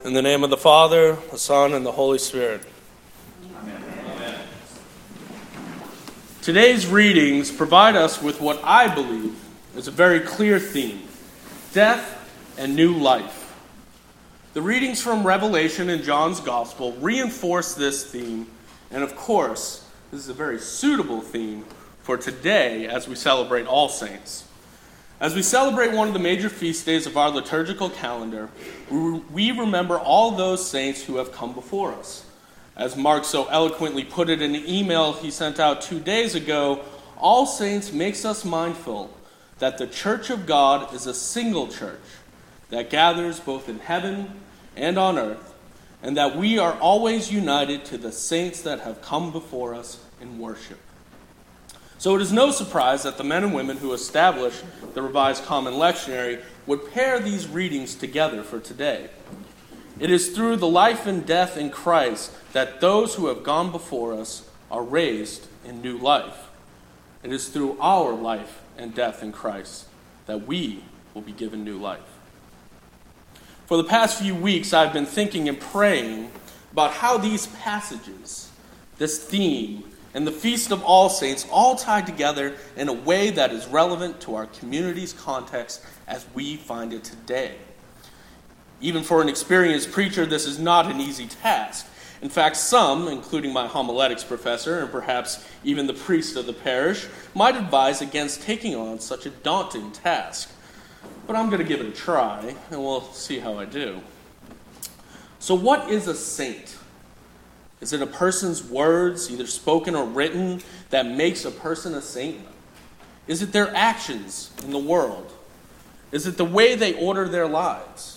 In the name of the Father, the Son, and the Holy Spirit. Amen. Today's readings provide us with what I believe is a very clear theme: death and new life. The readings from Revelation and John's Gospel reinforce this theme, and of course, this is a very suitable theme for today as we celebrate All Saints. As we celebrate one of the major feast days of our liturgical calendar, we remember all those saints who have come before us. As Mark so eloquently put it in an email he sent out 2 days ago, All Saints makes us mindful that the Church of God is a single church that gathers both in heaven and on earth, and that we are always united to the saints that have come before us in worship. So it is no surprise that the men and women who established the Revised Common Lectionary would pair these readings together for today. It is through the life and death in Christ that those who have gone before us are raised in new life. It is through our life and death in Christ that we will be given new life. For the past few weeks, I've been thinking and praying about how these passages, this theme, and the Feast of All Saints all tie together in a way that is relevant to our community's context as we find it today. Even for an experienced preacher, this is not an easy task. In fact, some, including my homiletics professor and perhaps even the priest of the parish, might advise against taking on such a daunting task. But I'm going to give it a try, and we'll see how I do. So what is a saint? Is it a person's words, either spoken or written, that makes a person a saint? Is it their actions in the world? Is it the way they order their lives?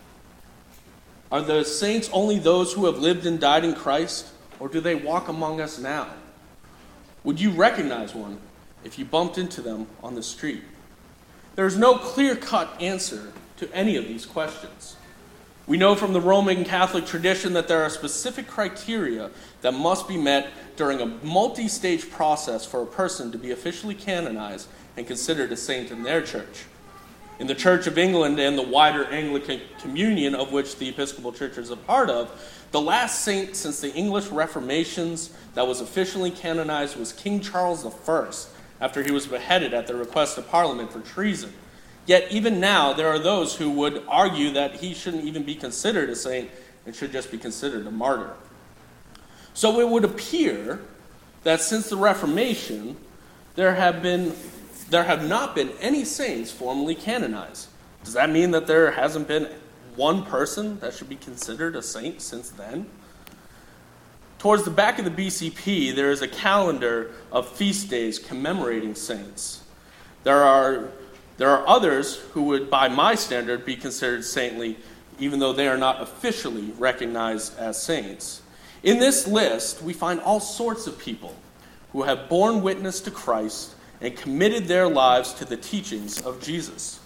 Are the saints only those who have lived and died in Christ, or do they walk among us now? Would you recognize one if you bumped into them on the street? There is no clear-cut answer to any of these questions. We know from the Roman Catholic tradition that there are specific criteria that must be met during a multi-stage process for a person to be officially canonized and considered a saint in their church. In the Church of England and the wider Anglican communion, of which the Episcopal Church is a part of, the last saint since the English Reformations that was officially canonized was King Charles I, after he was beheaded at the request of Parliament for treason. Yet even now, there are those who would argue that he shouldn't even be considered a saint and should just be considered a martyr. So it would appear that since the Reformation, there have not been any saints formally canonized. Does that mean that there hasn't been one person that should be considered a saint since then? Towards the back of the BCP, there is a calendar of feast days commemorating saints. There are others who would, by my standard, be considered saintly, even though they are not officially recognized as saints. In this list, we find all sorts of people who have borne witness to Christ and committed their lives to the teachings of Jesus.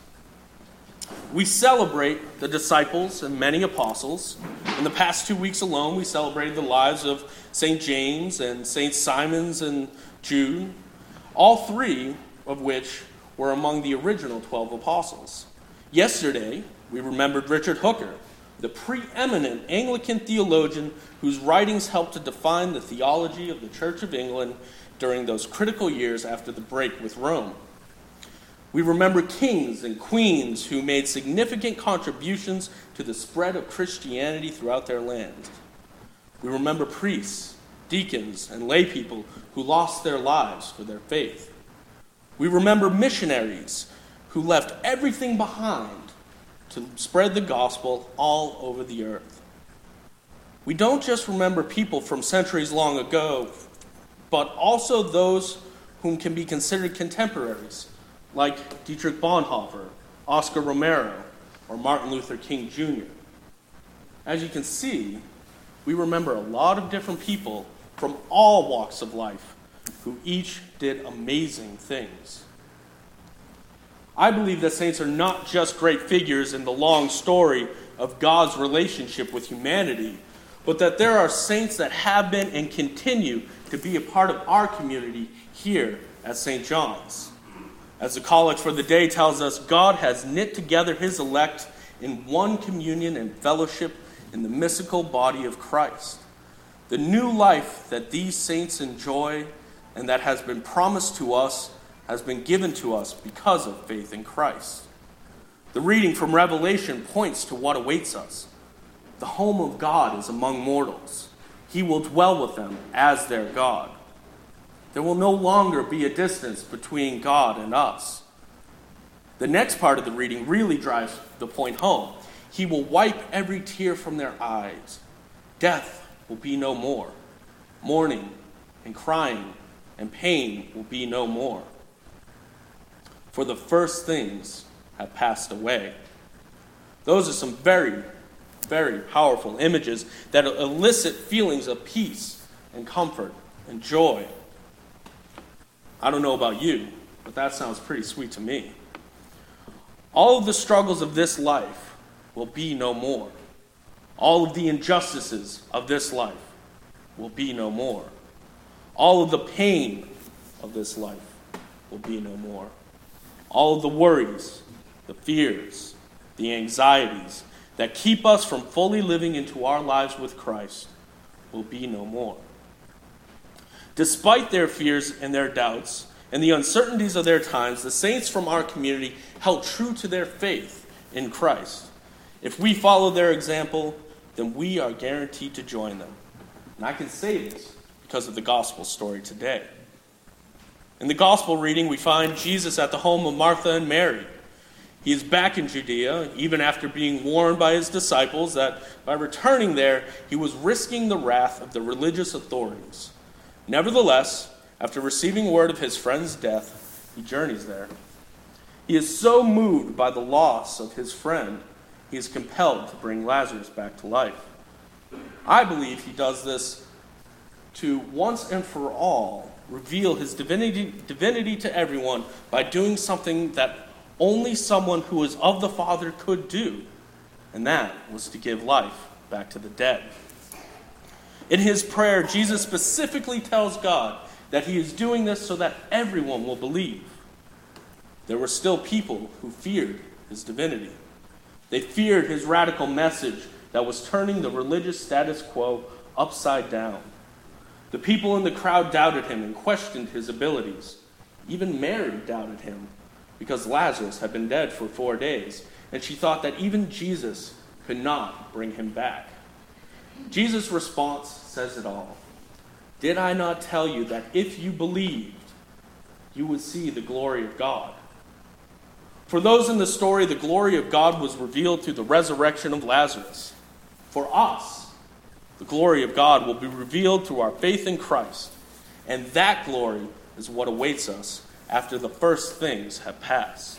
We celebrate the disciples and many apostles. In the past 2 weeks alone, we celebrated the lives of St. James and St. Simons and Jude, all three of which were among the original 12 apostles. Yesterday, we remembered Richard Hooker, the preeminent Anglican theologian whose writings helped to define the theology of the Church of England during those critical years after the break with Rome. We remember kings and queens who made significant contributions to the spread of Christianity throughout their land. We remember priests, deacons, and lay people who lost their lives for their faith. We remember missionaries who left everything behind to spread the gospel all over the earth. We don't just remember people from centuries long ago, but also those whom can be considered contemporaries, like Dietrich Bonhoeffer, Oscar Romero, or Martin Luther King Jr. As you can see, we remember a lot of different people from all walks of life who each did amazing things. I believe that saints are not just great figures in the long story of God's relationship with humanity, but that there are saints that have been and continue to be a part of our community here at St. John's. As the collect for the day tells us, God has knit together his elect in one communion and fellowship in the mystical body of Christ. The new life that these saints enjoy and that has been promised to us has been given to us because of faith in Christ. The reading from Revelation points to what awaits us. The home of God is among mortals. He will dwell with them as their God. There will no longer be a distance between God and us. The next part of the reading really drives the point home. He will wipe every tear from their eyes. Death will be no more. Mourning and crying and pain will be no more. For the first things have passed away. Those are some very, very powerful images that elicit feelings of peace and comfort and joy. I don't know about you, but that sounds pretty sweet to me. All of the struggles of this life will be no more. All of the injustices of this life will be no more. All of the pain of this life will be no more. All of the worries, the fears, the anxieties that keep us from fully living into our lives with Christ will be no more. Despite their fears and their doubts and the uncertainties of their times, the saints from our community held true to their faith in Christ. If we follow their example, then we are guaranteed to join them. And I can say this because of the gospel story today. In the gospel reading, we find Jesus at the home of Martha and Mary. He is back in Judea, even after being warned by his disciples that by returning there, he was risking the wrath of the religious authorities. Nevertheless, after receiving word of his friend's death, he journeys there. He is so moved by the loss of his friend, he is compelled to bring Lazarus back to life. I believe he does this to once and for all reveal his divinity to everyone by doing something that only someone who is of the Father could do, and that was to give life back to the dead. In his prayer, Jesus specifically tells God that he is doing this so that everyone will believe. There were still people who feared his divinity. They feared his radical message that was turning the religious status quo upside down. The people in the crowd doubted him and questioned his abilities. Even Mary doubted him because Lazarus had been dead for 4 days, and she thought that even Jesus could not bring him back. Jesus' response says it all. Did I not tell you that if you believed, you would see the glory of God? For those in the story, the glory of God was revealed through the resurrection of Lazarus. For us, the glory of God will be revealed through our faith in Christ, and that glory is what awaits us after the first things have passed.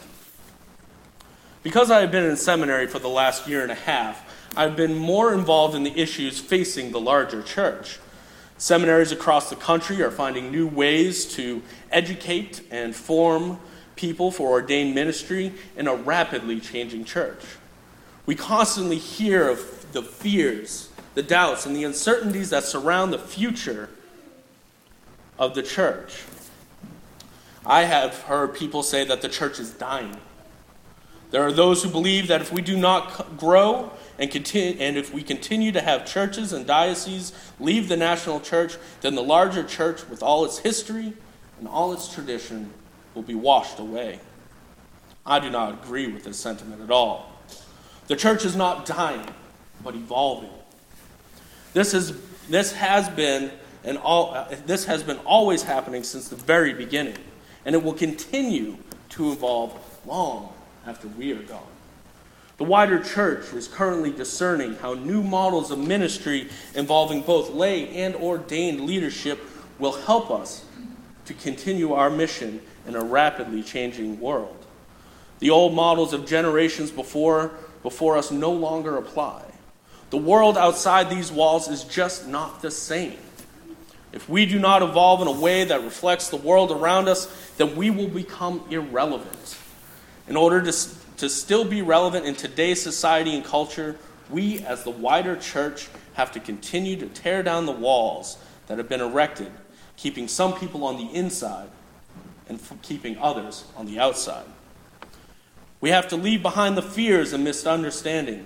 Because I have been in seminary for the last year and a half, I've been more involved in the issues facing the larger church. Seminaries across the country are finding new ways to educate and form people for ordained ministry in a rapidly changing church. We constantly hear of the fears, the doubts, and the uncertainties that surround the future of the church. I have heard people say that the church is dying. There are those who believe that if we do not grow and if we continue to have churches and dioceses leave the national church, then the larger church, with all its history and all its tradition, will be washed away. I do not agree with this sentiment at all. The church is not dying, but evolving. This has been always happening since the very beginning, and it will continue to evolve long after we are gone. The wider church is currently discerning how new models of ministry involving both lay and ordained leadership will help us to continue our mission in a rapidly changing world. The old models of generations before us no longer apply. The world outside these walls is just not the same. If we do not evolve in a way that reflects the world around us, then we will become irrelevant. In order to still be relevant in today's society and culture, we as the wider church have to continue to tear down the walls that have been erected, keeping some people on the inside and keeping others on the outside. We have to leave behind the fears and misunderstandings,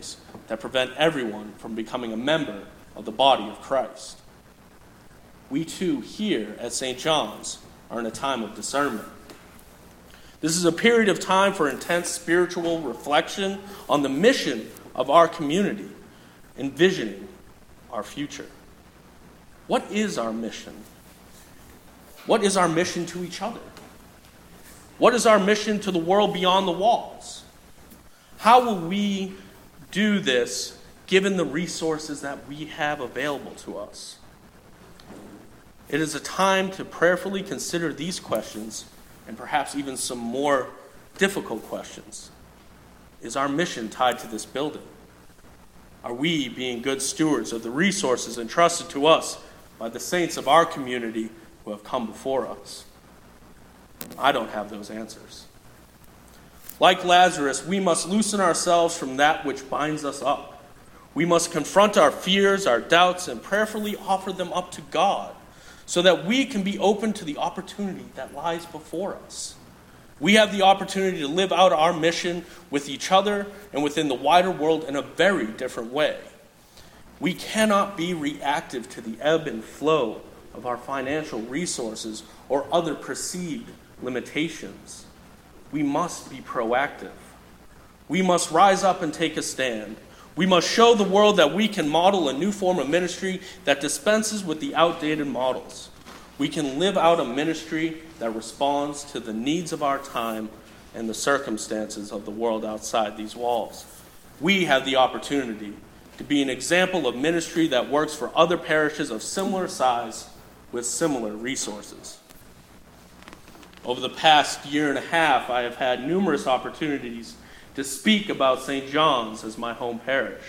that prevent everyone from becoming a member of the body of Christ. We too, here at St. John's, are in a time of discernment. This is a period of time for intense spiritual reflection on the mission of our community, envisioning our future. What is our mission? What is our mission to each other? What is our mission to the world beyond the walls? How will we do this given the resources that we have available to us? It is a time to prayerfully consider these questions and perhaps even some more difficult questions. Is our mission tied to this building? Are we being good stewards of the resources entrusted to us by the saints of our community who have come before us? I don't have those answers. Like Lazarus, we must loosen ourselves from that which binds us up. We must confront our fears, our doubts, and prayerfully offer them up to God so that we can be open to the opportunity that lies before us. We have the opportunity to live out our mission with each other and within the wider world in a very different way. We cannot be reactive to the ebb and flow of our financial resources or other perceived limitations. We must be proactive. We must rise up and take a stand. We must show the world that we can model a new form of ministry that dispenses with the outdated models. We can live out a ministry that responds to the needs of our time and the circumstances of the world outside these walls. We have the opportunity to be an example of ministry that works for other parishes of similar size with similar resources. Over the past year and a half, I have had numerous opportunities to speak about St. John's as my home parish.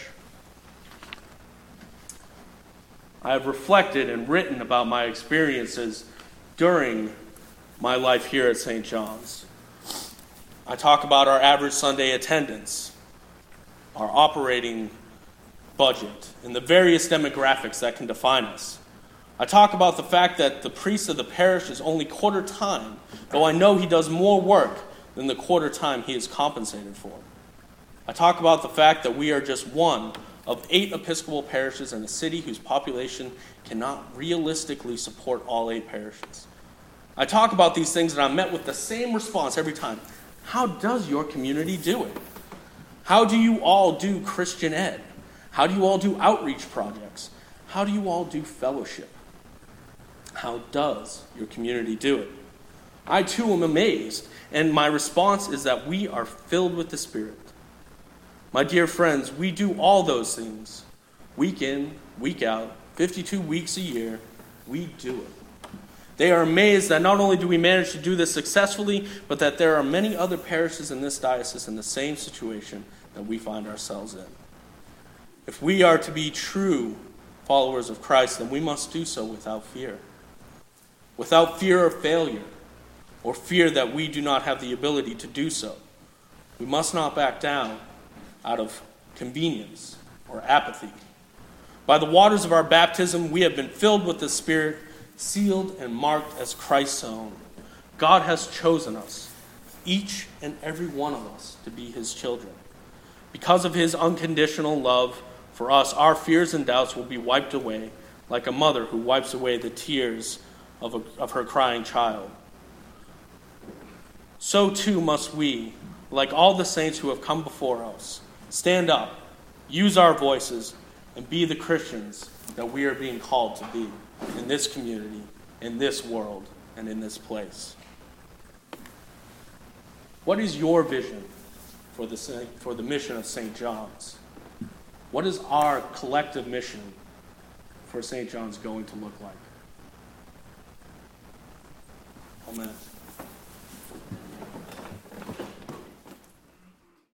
I have reflected and written about my experiences during my life here at St. John's. I talk about our average Sunday attendance, our operating budget, and the various demographics that can define us. I talk about the fact that the priest of the parish is only quarter time, though I know he does more work than the quarter time he is compensated for. I talk about the fact that we are just one of 8 Episcopal parishes in a city whose population cannot realistically support all 8 parishes. I talk about these things and I'm met with the same response every time. How does your community do it? How do you all do Christian ed? How do you all do outreach projects? How do you all do fellowship? How does your community do it? I too am amazed, and my response is that we are filled with the Spirit. My dear friends, we do all those things. Week in, week out, 52 weeks a year, we do it. They are amazed that not only do we manage to do this successfully, but that there are many other parishes in this diocese in the same situation that we find ourselves in. If we are to be true followers of Christ, then we must do so without fear. Without fear of failure, or fear that we do not have the ability to do so. We must not back down out of convenience or apathy. By the waters of our baptism, we have been filled with the Spirit, sealed and marked as Christ's own. God has chosen us, each and every one of us, to be his children. Because of his unconditional love for us, our fears and doubts will be wiped away, like a mother who wipes away the tears of her crying child. So too must we, like all the saints who have come before us, stand up, use our voices, and be the Christians that we are being called to be in this community, in this world, and in this place. What is your vision for the mission of St. John's? What is our collective mission for St. John's going to look like? Amen.